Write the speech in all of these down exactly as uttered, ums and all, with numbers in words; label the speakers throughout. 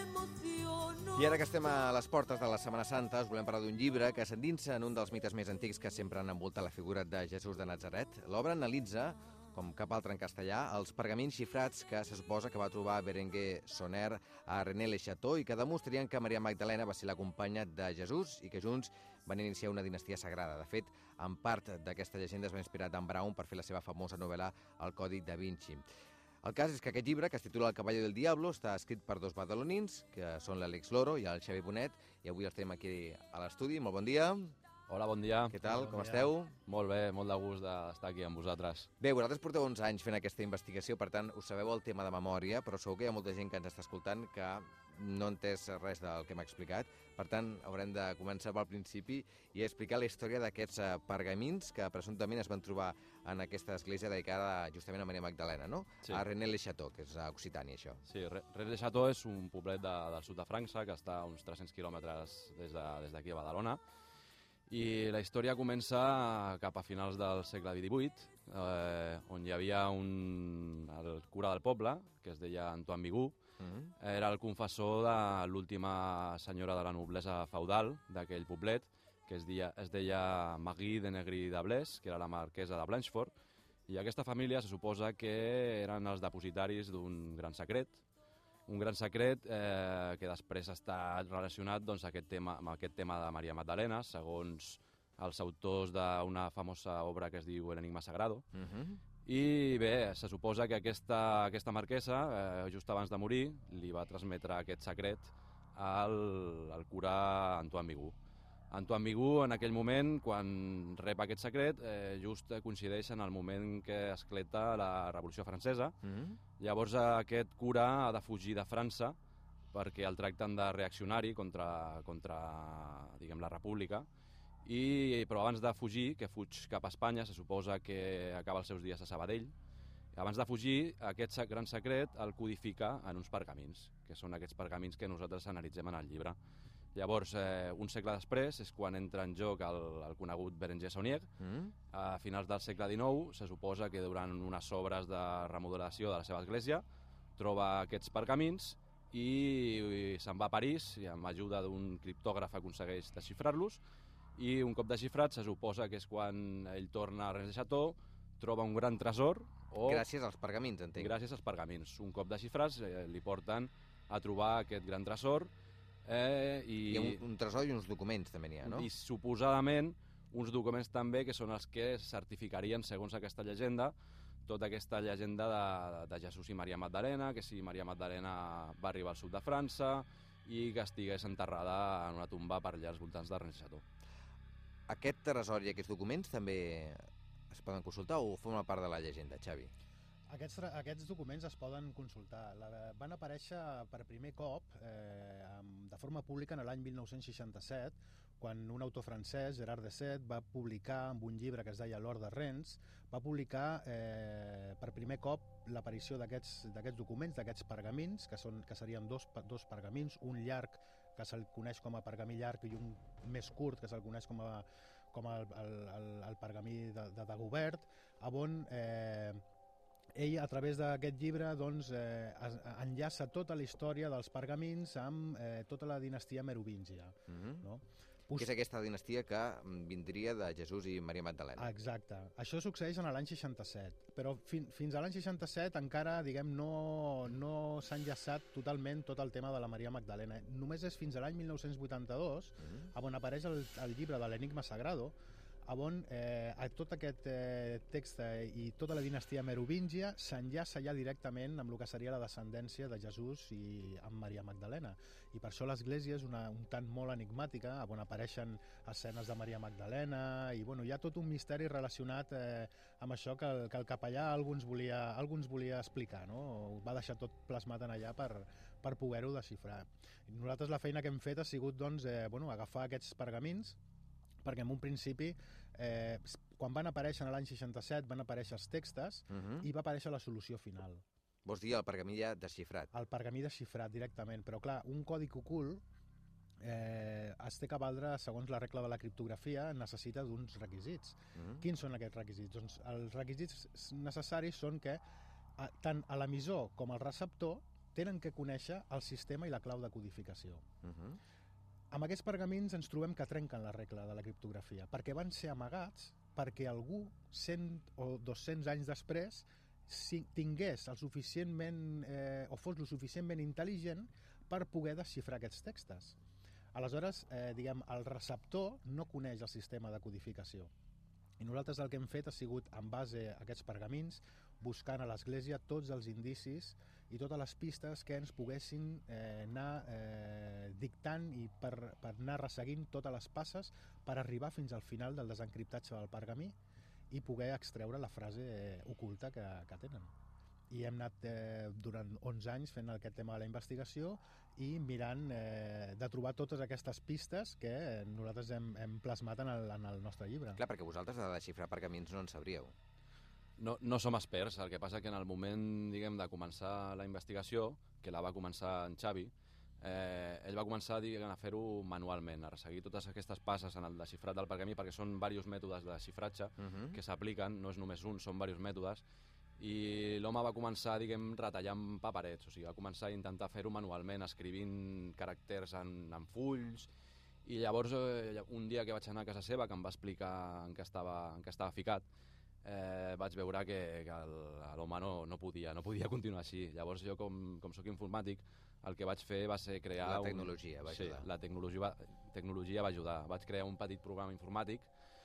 Speaker 1: I ara que estem a les portes de la Setmana Santa, us volem parlar d'un llibre que s'endinsa en un dels mites més antics que sempre han envoltat la figura de Jesús de Natzaret. L'obra analitza, com cap altre en castellà, els pergamins xifrats que se suposa que va trobar Berenguer Soner a Rennes-le-Château i que demostrarien que Maria Magdalena va ser la companya de Jesús i que junts van iniciar una dinastia sagrada. De fet, en part d'aquesta llegenda es va inspirar Dan Brown per fer la seva famosa novel·la El Codi da Vinci. El cas és que aquest llibre, que es titula El Caballo del Diablo, està escrit per dos badalonins, que són l'Àlex Loro i el Xavi Bonet, i avui els tenim aquí a l'estudi. Molt bon dia.
Speaker 2: Hola, bon dia.
Speaker 1: Què tal?
Speaker 2: Bon
Speaker 1: Com
Speaker 2: dia.
Speaker 1: esteu?
Speaker 2: Molt bé, molt de gust d'estar aquí amb vosaltres.
Speaker 1: Bé, vosaltres porteu uns anys fent aquesta investigació, per tant, us sabeu el tema de memòria, però segur que hi ha molta gent que ens està escoltant que no ha entès res del que m'ha explicat. Per tant, haurem de començar pel principi i explicar la història d'aquests uh, pergamins que presumptament es van trobar en aquesta església dedicada justament a Maria Magdalena, no?
Speaker 2: Sí.
Speaker 1: A Rennes-le-Château, que és a Occitània, això.
Speaker 2: Sí, Rennes-le-Château és un poblet de, del sud de França que està a uns tres-cents quilòmetres des d'aquí de, a Badalona. I la història comença cap a finals del segle divuit, eh, on hi havia un, el cura del poble, que es deia Antoine Bigot. Mm-hmm. Era el confessor de l'última senyora de la noblesa feudal d'aquell poblet, que es deia, es deia Marie de Negri de Bles, que era la marquesa de Blanchefort, i aquesta família se suposa que eren els depositaris d'un gran secret, un gran secret eh, que després està relacionat doncs, aquest tema, amb aquest tema de Maria Magdalena, segons els autors d'una famosa obra que es diu L'Enigma Sagrado. Uh-huh. I bé, se suposa que aquesta, aquesta marquesa, eh, just abans de morir, li va transmetre aquest secret al, al cura Antoine Bigot. Antoine Bigot, en aquell moment, quan rep aquest secret, eh, just coincideix en el moment que esclata la Revolució Francesa. Mm-hmm. Llavors aquest cura ha de fugir de França perquè el tracten de reaccionari contra, contra diguem, la República. I, però abans de fugir, que fuig cap a Espanya, se suposa que acaba els seus dies a Sabadell, abans de fugir, aquest gran secret el codifica en uns pergamins, que són aquests pergamins que nosaltres analitzem en el llibre. Llavors, eh, un segle després, és quan entra en joc el, el conegut Berenguer Soner. Mm. A finals del segle dinou, se suposa que durant unes obres de remodelació de la seva església troba aquests pergamins i, i se'n va a París i amb ajuda d'un criptògraf aconsegueix desxifrar-los i un cop desxifrat se suposa que és quan ell torna a Rennes-le-Château, troba un gran tresor. O,
Speaker 1: gràcies als pergamins, entenc.
Speaker 2: Gràcies als pergamins. Un cop desxifrats eh, li porten a trobar aquest gran tresor. Eh, i,
Speaker 1: I un, un tresor i uns documents també n'hi ha, no?
Speaker 2: I suposadament uns documents també que són els que certificarien, segons aquesta llegenda, tota aquesta llegenda de, de Jesús i Maria Magdalena, que si Maria Magdalena va arribar al sud de França i que estigués enterrada en una tomba per allà als voltants de Rennes-le-Château.
Speaker 1: Aquest tresor i aquests documents també es poden consultar o forma part de la llegenda, Xavi?
Speaker 3: Aquests, aquests documents es poden consultar. La, van aparèixer per primer cop eh, de forma pública en l'any mil nou-cents seixanta-set, quan un autor francès, Gerard Deset, va publicar amb un llibre que es deia L'Or de Rennes, va publicar eh, per primer cop l'aparició d'aquests documents, d'aquests pergamins, que, són, que serien dos, dos pergamins, un llarg que se'l coneix com a pergamí llarg i un més curt que se'l coneix com a, com a el, el, el pergamí de, de Dagobert, on eh, ell, a través d'aquest llibre, doncs, eh, enllaça tota la història dels pergamins amb eh, tota la dinastia merovíngia. Mm-hmm. No?
Speaker 1: Que és aquesta dinastia que vindria de Jesús i Maria Magdalena.
Speaker 3: Exacte. Això succeeix en l'any seixanta-set, però fin, fins a l'any seixanta-set encara, diguem, no, no s'ha enllaçat totalment tot el tema de la Maria Magdalena. Només és fins a l'any mil nou-cents vuitanta-dos, mm-hmm. on apareix el, el llibre de l'Enigma Sagrado, on eh, tot aquest eh, text eh, i tota la dinastia merovíngia s'enllaça ja directament amb el que seria la descendència de Jesús i amb Maria Magdalena. I per això l'església és una, un tant molt enigmàtica, on apareixen escenes de Maria Magdalena, i bueno, hi ha tot un misteri relacionat eh, amb això que el, que el capellà alguns volia, alguns volia explicar, no? Ho va deixar tot plasmat en allà per, per poder-ho desxifrar. I nosaltres la feina que hem fet ha sigut doncs, eh, bueno, agafar aquests pergamins, perquè en un principi, eh, quan van aparèixer en l'any seixanta-set, van aparèixer els textos uh-huh. i va aparèixer la solució final.
Speaker 1: Vols dir el pergamí ja desxifrat?
Speaker 3: El pergamí desxifrat directament, però clar, un codi ocult eh, es té que valdre, segons la regla de la criptografia, necessita d'uns requisits. Uh-huh. Quins són aquests requisits? Doncs els requisits necessaris són que a, tant a l'emissor com al receptor tenen que conèixer el sistema i la clau de codificació.
Speaker 1: Uh -huh.
Speaker 3: Amb aquests pergamins ens trobem que trenquen la regla de la criptografia, perquè van ser amagats perquè algú, cent o dos-cents anys després, si tingués el suficientment, eh, o fos lo suficientment intel·ligent per poder desxifrar aquests textos. Aleshores, eh, diguem, el receptor no coneix el sistema de codificació. I nosaltres el que hem fet ha sigut, en base a aquests pergamins, buscant a l'Església tots els indicis i totes les pistes que ens poguessin eh, anar eh, dictant i per, per anar resseguint totes les passes per arribar fins al final del desencriptatge del pergamí i poder extreure la frase eh, oculta que, que tenen. I hem anat eh, durant onze anys fent aquest tema de la investigació i mirant eh, de trobar totes aquestes pistes que nosaltres hem, hem plasmat en el, en el nostre llibre.
Speaker 1: Clar, perquè vosaltres de desxifrar pergamins no en sabríeu.
Speaker 2: No, no som experts, el que passa que en el moment, diguem, de començar la investigació, que la va començar en Xavi, eh, ell va començar, diguem, a fer-ho manualment, a resseguir totes aquestes passes en el desxifrat del pergamí, perquè són diversos mètodes de desxifratge uh -huh. que s'apliquen, no és només un, són diversos mètodes, i l'home va començar, diguem, retallant paperets, o sigui, va començar a intentar fer-ho manualment, escrivint caràcters en, en fulls, i llavors eh, un dia que vaig anar a casa seva, que em va explicar en què estava, en què estava ficat, eh, vaig veure que, que l'home no, no, podia, no podia continuar així. Llavors jo, com, com soc informàtic, el que vaig fer va ser crear...
Speaker 1: La tecnologia un... va ajudar.
Speaker 2: Sí, la tecnologia va, tecnologia va ajudar. Vaig crear un petit programa informàtic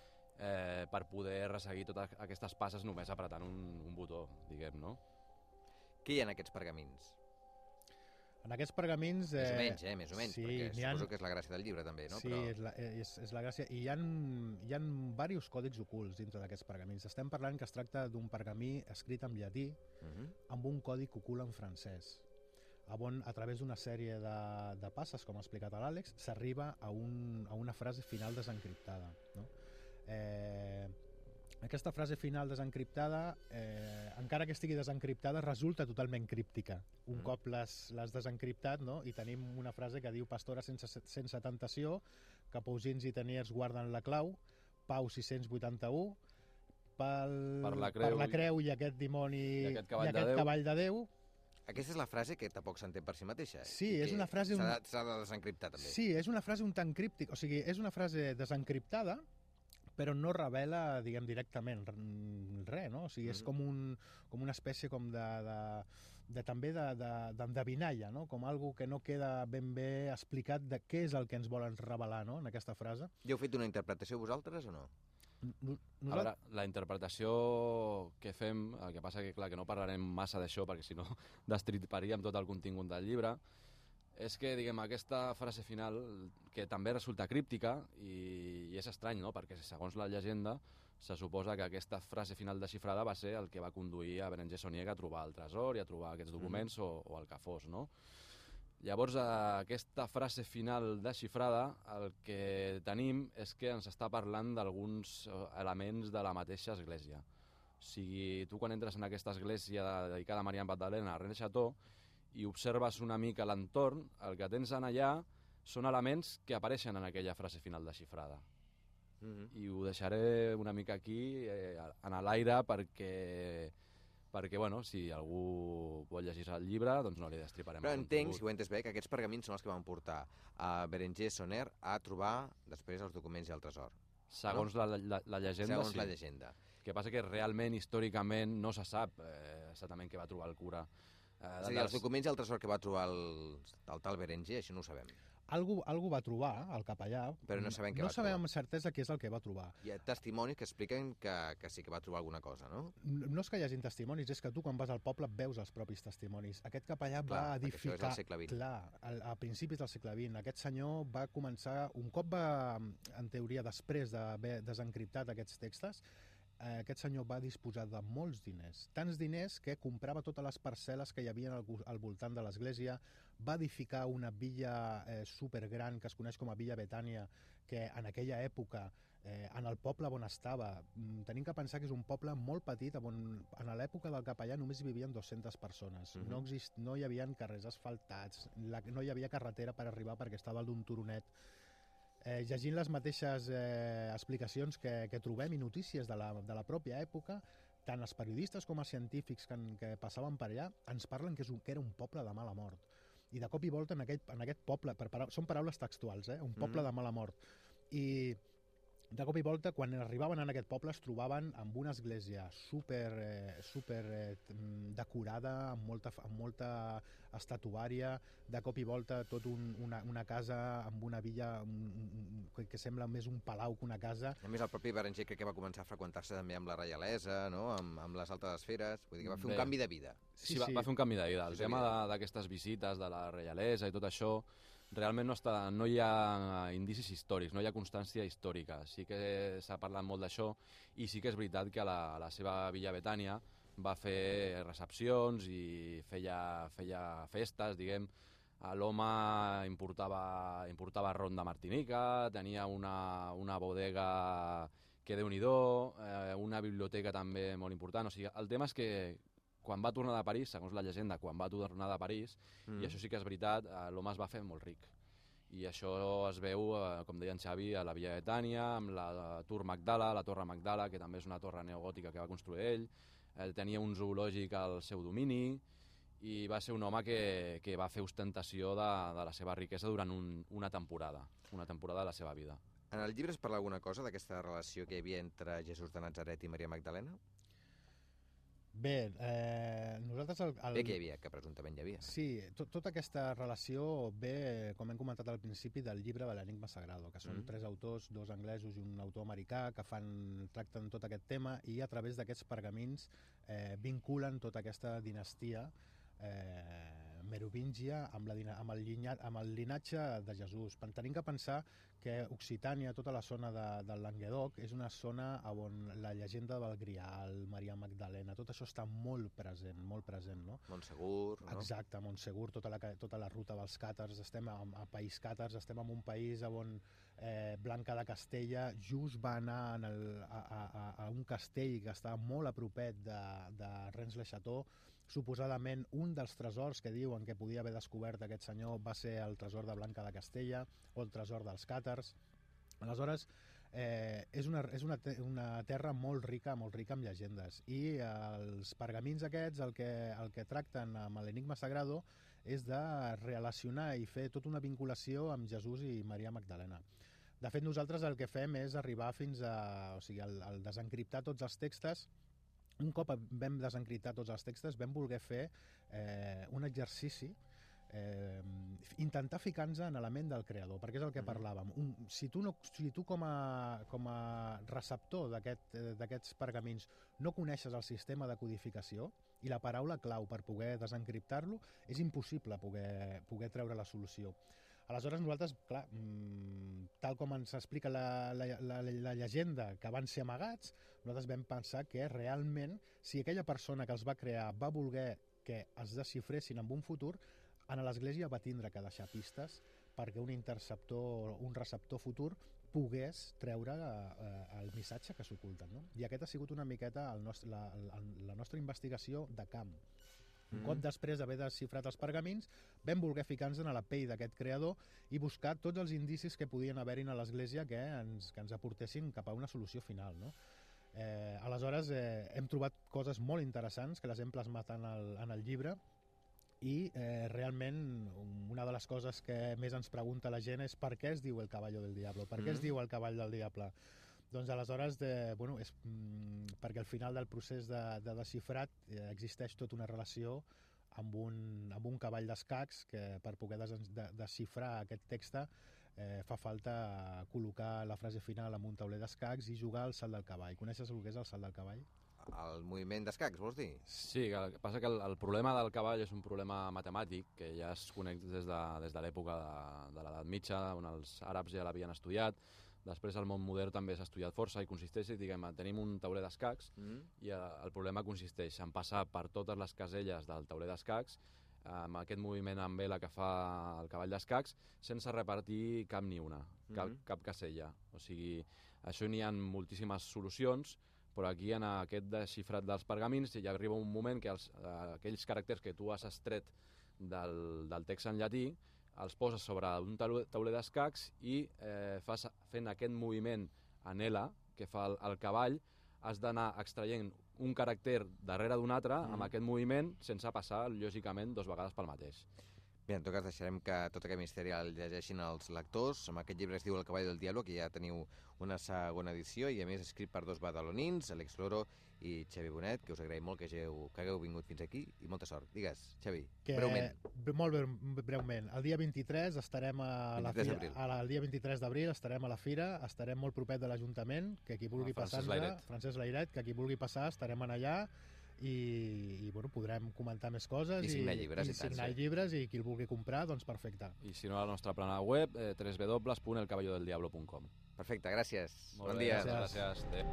Speaker 2: eh, per poder resseguir totes aquestes passes només apretant un, un botó, diguem, no?
Speaker 1: Què hi ha en aquests pergamins?
Speaker 3: En aquests pergamins...
Speaker 1: Eh, més o menys, eh? Més o menys,
Speaker 3: sí,
Speaker 1: perquè suposo
Speaker 3: ha...
Speaker 1: que és la gràcia del llibre, també, no?
Speaker 3: Sí,
Speaker 1: Però...
Speaker 3: és, la, és, és la gràcia. I hi ha, hi ha diversos còdics ocults dintre d'aquests pergamins. Estem parlant que es tracta d'un pergamí escrit en llatí uh -huh. amb un còdic ocult en francès, on, a través d'una sèrie de, de passes, com ha explicat l'Àlex, s'arriba a, un, a una frase final desencriptada, no? Eh... Aquesta frase final desencriptada, eh, encara que estigui desencriptada, resulta totalment críptica. Un mm. cop l'has desencriptat, no? I tenim una frase que diu Pastora sense, sense tentació, que Pausins i Teniers guarden la clau, Pau sis-cents vuitanta-u, pel,
Speaker 2: per, la creu,
Speaker 3: per la creu i aquest dimoni
Speaker 2: i aquest cavall,
Speaker 3: i aquest
Speaker 2: de, Déu.
Speaker 3: cavall de Déu.
Speaker 1: Aquesta és la frase que tampoc s'entén per si mateixa.
Speaker 3: Sí, és una frase...
Speaker 1: S'ha un... de, de desencriptar, també.
Speaker 3: Sí, és una frase un tant críptica. O sigui, és una frase desencriptada, però no revela, diguem, directament res, no? O sigui, és com, un, com una espècie com de, de, de també d'endevinalla, no? Com algo que no queda ben bé explicat de què és el que ens volen revelar, no?, en aquesta frase.
Speaker 1: I heu fet una interpretació vosaltres o no?
Speaker 2: No, a veure, la interpretació que fem, el que passa que, clar, que no parlarem massa d'això, perquè si no destriparíem tot el contingut del llibre, és que, diguem, aquesta frase final, que també resulta críptica, i, i és estrany, no?, perquè segons la llegenda se suposa que aquesta frase final desxifrada va ser el que va conduir a Berenguer Saunier a trobar el tresor i a trobar aquests documents mm. o, o el que fos, no? Llavors, aquesta frase final desxifrada, el que tenim és que ens està parlant d'alguns elements de la mateixa església. O sigui, tu quan entres en aquesta església dedicada a Maria Magdalena, a René Chateau, i observes una mica l'entorn, el que tens en allà són elements que apareixen en aquella frase final desxifrada. Mm-hmm. I ho deixaré una mica aquí, eh, en l'aire, perquè, perquè bueno, si algú vol llegir el llibre, doncs no li destriparem.
Speaker 1: Però entenc, si ho he entès bé, que aquests pergamins són els que van portar a Berenguer Saunier a trobar després els documents i el tresor.
Speaker 2: Segons no? la, la, la llegenda,
Speaker 1: Segons
Speaker 2: sí.
Speaker 1: la llegenda.
Speaker 2: El que passa que realment, històricament, no se sap eh, exactament què va trobar el cura.
Speaker 1: Eh, és a dir, els documents i el tresor que va trobar el, el tal Berenguer, això no ho sabem.
Speaker 3: Algú, algú va trobar, el capellà,
Speaker 1: però no sabem què
Speaker 3: no
Speaker 1: va
Speaker 3: sabem
Speaker 1: trobar.
Speaker 3: amb certesa què és el que va trobar.
Speaker 1: Hi ha testimonis que expliquen que, que sí que va trobar alguna cosa, no?
Speaker 3: No és que hi hagi testimonis, és que tu quan vas al poble veus els propis testimonis. Aquest capellà
Speaker 1: clar,
Speaker 3: va edificar...
Speaker 1: Això és del segle vint.
Speaker 3: Clar, a, a principis del segle vint. Aquest senyor va començar, un cop va, en teoria, després d'haver desencriptat aquests textos, aquest senyor va disposar de molts diners, tants diners que comprava totes les parcel·les que hi havia al, al voltant de l'església, va edificar una villa eh, supergran que es coneix com a Villa Betània, que en aquella època, eh, en el poble on estava, tenim que pensar que és un poble molt petit, on en l'època del capellà només hi vivien dues-centes persones, mm-hmm. no, exist, no hi havia carrers asfaltats, la, no hi havia carretera per arribar perquè estava al d'un turonet. Eh, llegint les mateixes eh, explicacions que, que trobem i notícies de la, de la pròpia època, tant els periodistes com els científics que, que passaven per allà ens parlen que, és un, que era un poble de mala mort. I de cop i volta en aquest, en aquest poble, per parau són paraules textuals, eh? un poble mm. de mala mort. I de cop i volta, quan arribaven en aquest poble, es trobaven amb una església super, eh, super eh, decorada, amb molta, amb molta estatuària, de cop i volta tot un, una, una casa amb una villa un, un, que, que sembla més un palau que una casa.
Speaker 1: A més, el propi Berenguer crec que va començar a freqüentar-se també amb la reialesa, no? amb, amb les altres esferes, vull dir que va fer
Speaker 2: Bé.
Speaker 1: un canvi de vida.
Speaker 2: Sí, sí, va, va fer un canvi de vida. El sí, tema d'aquestes visites de la reialesa i tot això, realment no, està, no hi ha indicis històrics, no hi ha constància històrica. Sí que s'ha parlat molt d'això i sí que és veritat que a la, a la seva Villa Betània va fer recepcions i feia, feia festes, diguem. L'home importava, importava ron de Martinica, tenia una, una bodega que déu-n'hi-do, eh, una biblioteca també molt important. O sigui, el tema és que quan va tornar de París, segons la llegenda, quan va tornar de París, mm. i això sí que és veritat, l'home es va fer molt ric. I això es veu, com deia en Xavi, a la Villa Betània, amb la Tour Magdala, la Torre Magdala, que també és una torre neogòtica que va construir ell. Ell tenia un zoològic al seu domini i va ser un home que, que va fer ostentació de, de la seva riquesa durant un, una temporada, una temporada de la seva vida.
Speaker 1: En el llibre es parla alguna cosa d'aquesta relació que hi havia entre Jesús de Natzaret i Maria Magdalena?
Speaker 3: Bé, eh, nosaltres... El, el...
Speaker 1: Bé que hi havia, que presumptament hi havia.
Speaker 3: Sí, tot, tota aquesta relació ve, com hem comentat al principi, del llibre de l'Enigma Sagrado, que són mm. tres autors, dos anglesos i un autor americà, que fan, tracten tot aquest tema i a través d'aquests pergamins eh, vinculen tota aquesta dinastia eh, merovíngia amb, la, amb, el llinyat, amb el linatge de Jesús. Tenim que pensar que Occitània, tota la zona de, del Languedoc, és una zona on la llegenda del Grial, Maria Magdalena, tot això està molt present, molt present, no?
Speaker 1: Montsegur, no?
Speaker 3: Exacte, Montsegur, tota la, tota la ruta dels càtars, estem a, a País Càtars, estem en un país on eh, Blanca de Castella just va anar en el, a, a, a un castell que estava molt a propet de, de Rennes-le-Château. Suposadament un dels tresors que diuen que podia haver descobert aquest senyor va ser el tresor de Blanca de Castella o el tresor dels càtars. Aleshores, eh, és, una, és una, te una terra molt rica, molt rica amb llegendes, i els pergamins aquests el que, el que tracten amb l'Enigma Sagrado és de relacionar i fer tota una vinculació amb Jesús i Maria Magdalena. De fet, nosaltres el que fem és arribar fins a, o sigui, al, al desencriptar tots els textos. Un cop vam desencriptar tots els textos, vam voler fer eh, un exercici, eh, intentar ficar-nos en l'element del creador, perquè és el que parlàvem. Un, si tu, no, si tu com, a, com a receptor d'aquests aquest, pergamins no coneixes el sistema de codificació i la paraula clau per poder desencriptar-lo, és impossible poder, poder treure la solució. Aleshores nosaltres, clar, tal com ens explica la, la, la, la llegenda que van ser amagats, nosaltres vam pensar que realment, si aquella persona que els va crear va voler que es desxifressin en un futur, en l'Església va tindre que deixar pistes perquè un interceptor, un receptor futur pogués treure eh, el missatge que s'oculten, no? I aquest ha sigut una miqueta el nostre, la, la, la nostra investigació de camp. Un cop després d'haver desxifrat els pergamins, vam voler ficar-nos en la pell d'aquest creador i buscar tots els indicis que podien haver-hi a l'Església que ens, que ens aportessin cap a una solució final, no? Eh, aleshores, eh, hem trobat coses molt interessants que les hem plasmat en el, en el llibre i eh, realment una de les coses que més ens pregunta la gent és per què es diu el caballo del diablo, per què es diu el cavall del diable? Doncs aleshores, de, bueno, és, mm, perquè al final del procés de, de desxifrat eh, existeix tota una relació amb un, amb un cavall d'escacs que per poder des, de, desxifrar aquest text eh, fa falta col·locar la frase final en un tauler d'escacs i jugar al salt del cavall. Coneixes el que és el salt del cavall?
Speaker 1: El moviment d'escacs, vols dir?
Speaker 2: Sí, el que passa que el, el problema del cavall és un problema matemàtic que ja es coneix des de, des de l'època de, de l'edat mitja, on els àrabs ja l'havien estudiat. Després el món modern també s'ha estudiat força i consisteix, diguem, tenim un tauler d'escacs mm. i el problema consisteix en passar per totes les caselles del tauler d'escacs amb aquest moviment amb vela que fa el cavall d'escacs sense repartir cap ni una, cap, mm. cap casella. O sigui, això n'hi ha moltíssimes solucions, però aquí en aquest desxifrat dels pergamins ja arriba un moment que els, aquells caràcters que tu has extret del, del text en llatí els poses sobre un tauler d'escacs i eh, fas, fent aquest moviment en L que fa el, el cavall, has d'anar extraient un caràcter darrere d'un altre, mm. amb aquest moviment, sense passar, lògicament, dos vegades pel mateix.
Speaker 1: Bé, en tot cas deixarem que tot aquest misteri el llegeixin els lectors. Amb aquest llibre es diu El cavall del diablo, que ja teniu una segona edició, i a més escrit per dos badalonins, Àlex Loro i Xavi Bonet, que us agraïm molt que hagueu, que hagueu vingut fins aquí, i molta sort. Digues, Xavi,
Speaker 3: que,
Speaker 1: breument.
Speaker 3: Molt breument. El dia vint-i-tres estarem a la fira, a el dia vint-i-tres d'abril estarem a la fira, estarem molt propet de l'Ajuntament, que qui vulgui passar, Francesc Layret, que qui vulgui passar, estarem allà, i, i bueno, podrem comentar més coses
Speaker 1: i signar llibres,
Speaker 3: i, i, signar i llibres, i qui el vulgui comprar, doncs perfecte.
Speaker 2: I si no, a la nostra plana web, eh, w w w punt el caballo del diablo punt com.
Speaker 1: Perfecte, gràcies.
Speaker 2: Molt
Speaker 1: bon
Speaker 2: bé,
Speaker 1: dia.
Speaker 2: Gràcies. gràcies.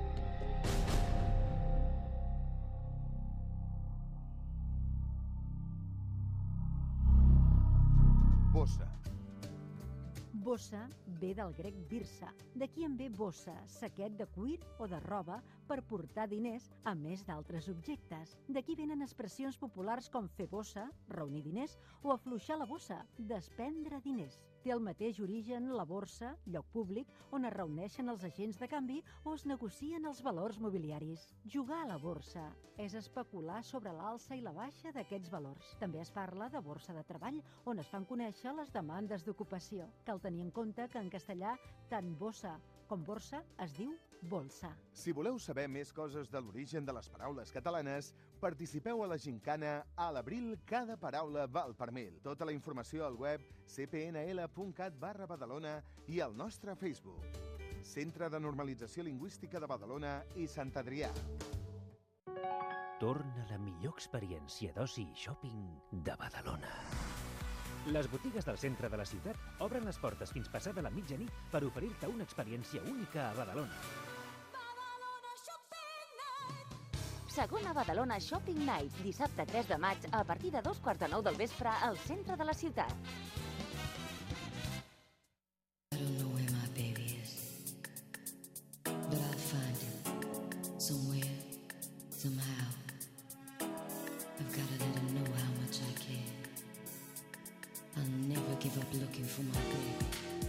Speaker 4: Bossa.
Speaker 5: Bossa ve del grec birsa. D'aquí en ve bossa, saquet de cuir o de roba per portar diners, a més d'altres objectes. D'aquí venen expressions populars com fer bossa, reunir diners, o afluixar la bossa, desprendre diners. Té el mateix origen la borsa, lloc públic, on es reuneixen els agents de canvi o es negocien els valors mobiliaris. Jugar a la borsa és especular sobre l'alça i la baixa d'aquests valors. També es parla de borsa de treball, on es fan conèixer les demandes d'ocupació. Cal tenir en compte que en castellà tant bossa com borsa es diu bolsa.
Speaker 4: Si voleu saber més coses de l'origen de les paraules catalanes, participeu a la gincana A l'abril cada paraula val per mil. Tota la informació al web c p n l punt cat barra Badalona i al nostre Facebook. Centre de Normalització Lingüística de Badalona i Sant Adrià.
Speaker 6: Torna la millor experiència d'oci i shopping de Badalona. Les botigues del centre de la ciutat obren les portes fins passada la mitjanit per oferir-te una experiència única a Badalona.
Speaker 7: Segona Badalona Shopping Night, dissabte tres de maig, a partir de dos quarts de nou del vespre, al centre de la ciutat.
Speaker 8: I don't know where my baby is, but I'll find him somewhere, somehow. I've got to let him know how much I care. I'll never give up looking for my baby.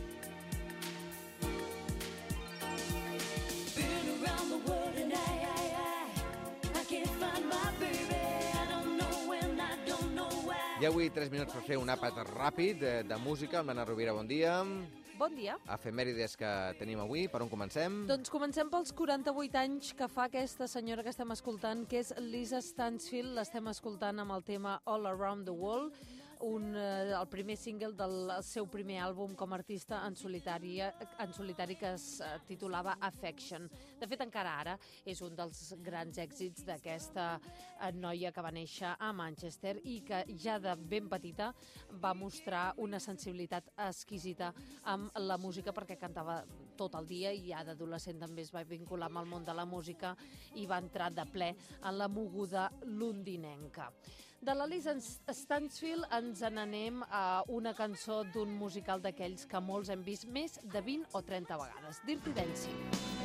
Speaker 8: Been around the world and I, I, I, I can't find my baby. I don't know when, I don't know why.
Speaker 1: I avui tres minuts per fer un àpat ràpid de, de música. Amb l'Anna Rovira, bon dia.
Speaker 9: Bon dia.
Speaker 1: Efemèrides que tenim avui. Per on comencem?
Speaker 9: Doncs comencem pels quaranta-vuit anys que fa aquesta senyora que estem escoltant, que és Lisa Stansfield. L'estem escoltant amb el tema All Around the World. Un, eh, el primer single del seu primer àlbum com a artista en solitari, en solitari que es eh, titulava Affection. De fet, encara ara és un dels grans èxits d'aquesta eh, noia que va néixer a Manchester i que ja de ben petita va mostrar una sensibilitat exquisita amb la música, perquè cantava tot el dia i ja d'adolescent també es va vincular amb el món de la música i va entrar de ple en la moguda londinenca. De la Lisa Stansfield ens n'anem a una cançó d'un musical d'aquells que molts hem vist més de vint o trenta vegades, Dirty Dancing.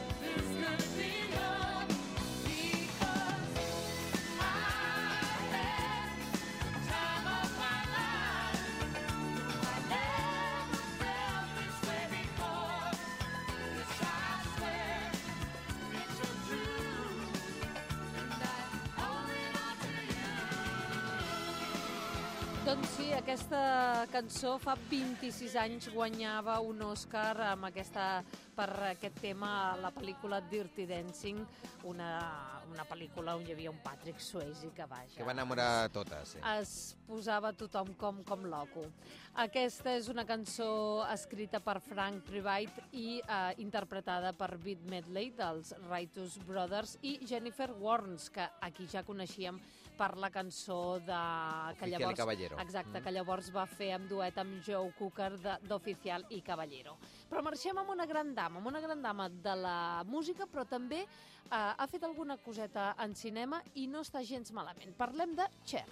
Speaker 9: Doncs sí, aquesta cançó fa vint-i-sis anys guanyava un Òscar amb aquesta, per aquest tema a la pel·lícula Dirty Dancing, una, una pel·lícula on hi havia un Patrick Swayze que vaja...
Speaker 1: Que va enamorar totes, sí.
Speaker 9: Es posava tothom com, com loco. Aquesta és una cançó escrita per Frank Privite i eh, interpretada per Beat Medley dels Righteous Brothers i Jennifer Warnes, que aquí ja coneixíem per la cançó de... que
Speaker 1: Oficial
Speaker 9: llavors,
Speaker 1: i Caballero.
Speaker 9: Exacte, que llavors va fer amb duet amb Joe Cooker d'Oficial i Caballero. Però marxem amb una gran dama, amb una gran dama de la música, però també eh, ha fet alguna coseta en cinema i no està gens malament. Parlem de Cher.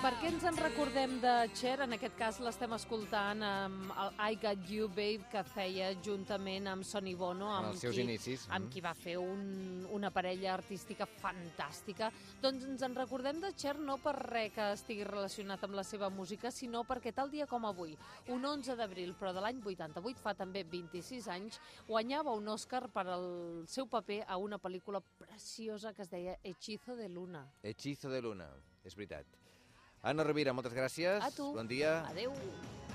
Speaker 9: per què ens en recordem de Cher? En aquest cas l'estem escoltant amb el I Got You, Babe, que feia juntament amb Sonny Bono,
Speaker 1: En
Speaker 9: amb,
Speaker 1: els seus
Speaker 9: qui,
Speaker 1: inicis.
Speaker 9: amb qui va fer un, una parella artística fantàstica. Doncs ens en recordem de Cher no per res que estigui relacionat amb la seva música, sinó perquè tal dia com avui, un onze d'abril, però de l'any vuitanta-vuit, fa també vint-i-sis anys, guanyava un Òscar per al seu paper a una pel·lícula preciosa que es deia Hechizo de Luna.
Speaker 1: Hechizo de Luna, és veritat. Anna Rovira, moltes gràcies.
Speaker 9: A tu.
Speaker 1: Bon dia.
Speaker 9: Adéu.